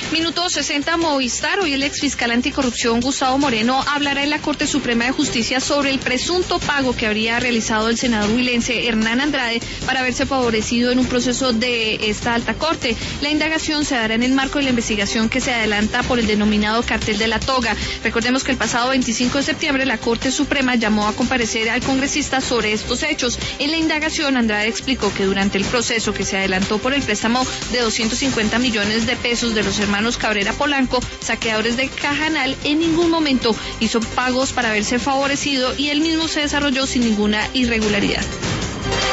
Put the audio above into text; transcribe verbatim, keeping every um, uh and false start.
Minuto sesenta, Movistar. Hoy el exfiscal anticorrupción Gustavo Moreno hablará en la Corte Suprema de Justicia sobre el presunto pago que habría realizado el senador huilense Hernán Andrade para haberse favorecido en un proceso de esta alta corte. La indagación se dará en el marco de la investigación que se adelanta por el denominado cartel de la toga. Recordemos que el pasado veinticinco de septiembre la Corte Suprema llamó a comparecer al congresista sobre estos hechos. En la indagación, Andrade explicó que durante el proceso que se adelantó por el préstamo de doscientos cincuenta millones de pesos de los hermanos Cabrera Polanco, saqueadores de Cajanal, en ningún momento hizo pagos para haberse favorecido y él mismo se desarrolló sin ninguna irregularidad.